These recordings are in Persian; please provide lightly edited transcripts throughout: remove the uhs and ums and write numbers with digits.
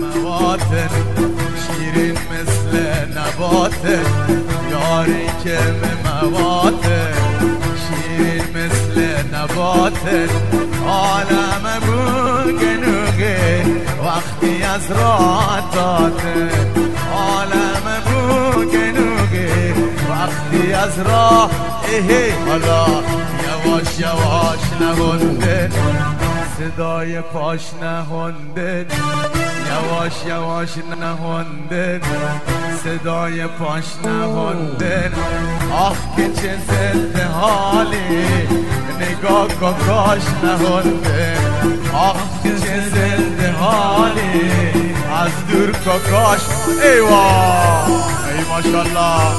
مواتن شیرین مثل نباتن یاری که مواتن شیرین مثل نباتن عالم بوگنوگه وقتی از راه دادن عالم بوگنوگه وقتی از راه حالا یواش یواش نهندن صدای پاش نهندن یواش یواش نهندن صدای پاش نهندن آخ که چه ضد حالی نگاه کاش نهندن آخ که چه ضد حالی از دور کاش ایوه ای ماشالله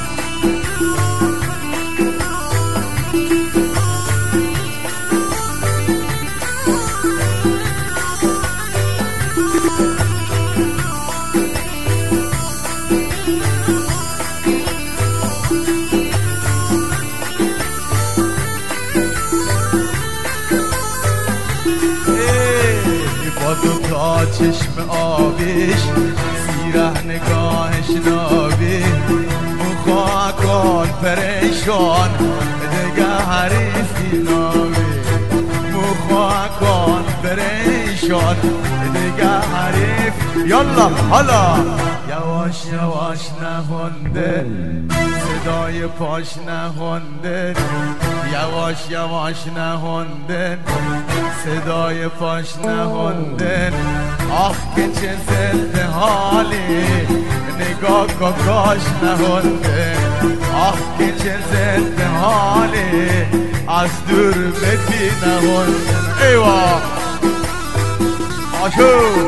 دوتا چشم آبیش سیره نگاهش نابی مخواه کن پریشان دیگه حریفی نابی مخواه کن پریشان دیگه حریف یالا حالا یواش یواش نهنده صدای پاش نهنده یواش یواش نهنده صدای پاش نهندن آخ که چه ضد حالی نگاه کاش نهندن آخ که چه ضد حالی از دور بدی نهندن ایوه آشو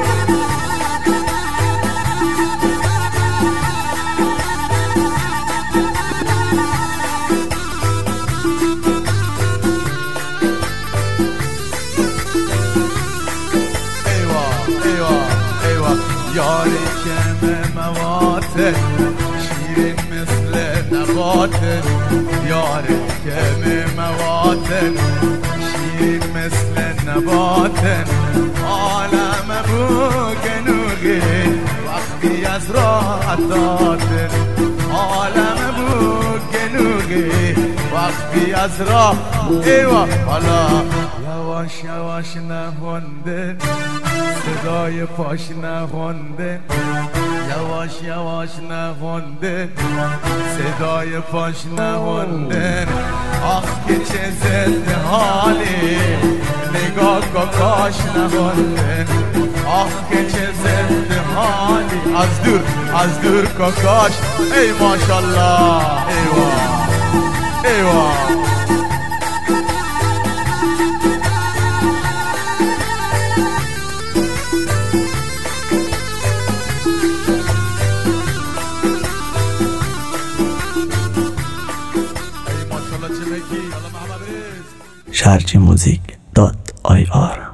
یاری که مواتن شیرین مثل نباتن یاری که مواتن شیرین مثل نباتن عالم بوگنوگی وقتی از راه دادن عالم بوگنوگی وقتی از راه ایوه حالا یواش یواش نهندن صدای پاش نهندن یواش یواش نهندن صدای پاش نهندن آخ که چه ضد حالی نگاه کاش نهندن آخ که چه ضد حالی از دور کاش ای ماشالله ایوه ایوه sharjmusic.ir